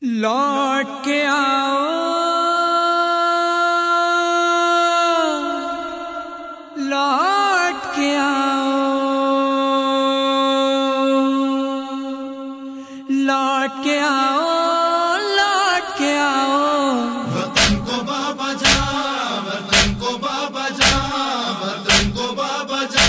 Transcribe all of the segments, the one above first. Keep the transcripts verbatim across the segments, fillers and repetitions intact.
لوٹ کے آؤ لوٹ کے آؤ لوٹ کے آؤ لوٹ کے آؤ وطن کو بابا جا وطن کو بابا جا وطن کو بابا جا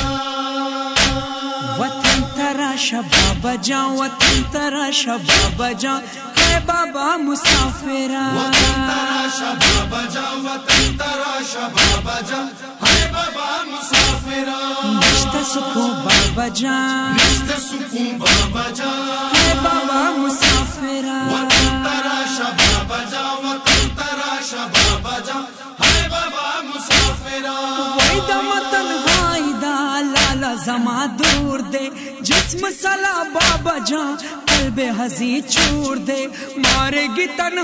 وطن تراشا بابا جا وطن تراشا بابا جا ہے بابا مسافرہ وطن تراشا بابا جا وطن تراشا بابا جا ہے بابا مسافرہ نشتہ سکون بابا جا نشتہ سکون بابا جا ہے بابا مسافرہ وطن تراشا بابا جا وطن تراشا بابا جا ہے بابا مسافرہ ویدہ مطن غائدہ لالا زما دور دے جسم سلا بابا جان قلب حزی چھوڑ دے مارے گی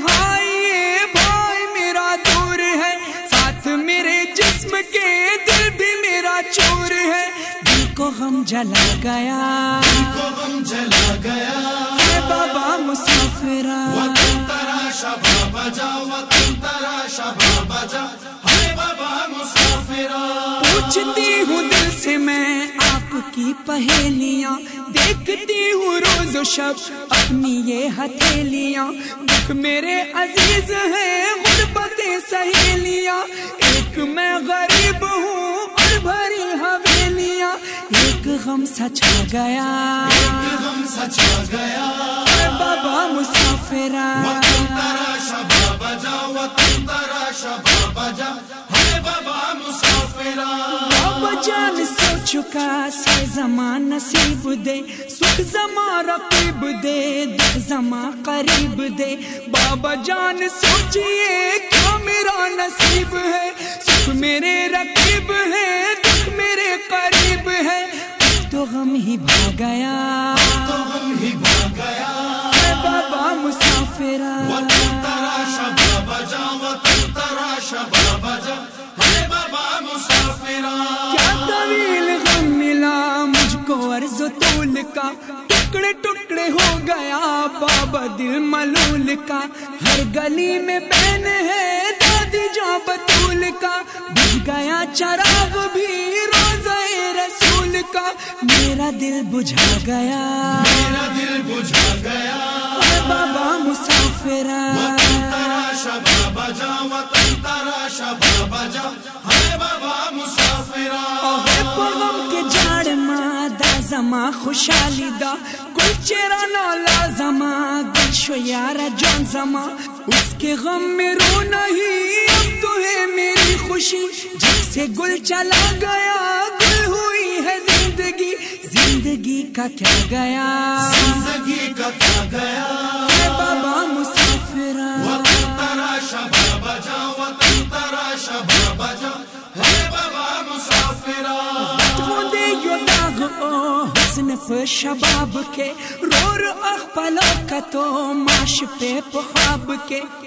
تنہائی بھائی میرا دور ہے ساتھ میرے جسم کے دل بھی میرا چور ہے دل کو غم جلا گیا دل کو غم جلا گیا ہے بابا مسافرہ وطن تراشا بابا جا وطن تراشا بابا جا ہے بابا مسافرہ پوچھتی ہوں دل سے میں آپ کی پہیلیاں دیکھتی ہوں روز و شب اپنی یہ ہتھیلیاں دکھ میرے عزیز ہیں غربتیں سہیلیاں ایک میں غریب ہوں اور بھری حویلیاں ایک غم سچ ہو گیا ایک غم سچ ہو گیا اے بابا مسافرہ وطن تراشا بابا جا وطن تراشا بابا جا ہے بابا مسافرہ بابا جان سو چکا سے زمان نصیب دے سکھ زمان رقیب دے دکھ زمان قریب دے بابا جان سوچئے کیا میرا نصیب ہے سکھ میرے رقیب ہے دکھ میرے قریب ہے اب تو غم ہی بھاگ گیا تو غم ہی بھاگ گیا اے بابا مسافرہ وطن تراشا بابا جا وطن تراشا بابا جا ہے بابا مسافرہ کیا طویل غم ملا مجھ کو عرض و طول کا ٹکڑے ٹکڑے ہو گیا بابا دل ملول کا ہر گلی میں بہن ہے دادی جاں بطول کا بجھ گیا چراغ بھی روزہ رسول کا میرا دل بجھا گیا میرا دل بجھا گیا اے بابا مسافرہ وطن تراشا بابا جا وطن تراشا بابا جا ہے بابا مسافرہ غم کے جاڑ ماں دا زما خوشحالی دا گل چیرا نالا زما گل شو یارا جان زما اس کے غم میں رو نہیں اب تو ہے میری خوشی جب سے گل چلا گیا گل ہوئی ہے زندگی زندگی کا کیا گیا زندگی کا کیا گیا اے بابا مسافرہ وطن تراشا بابا جا وطن تراشا بابا جا ہے بابا مسافرہ دے یو داغ او حسن ف شباب کے رور اخ پلو کتو ماش پہ پخاب کے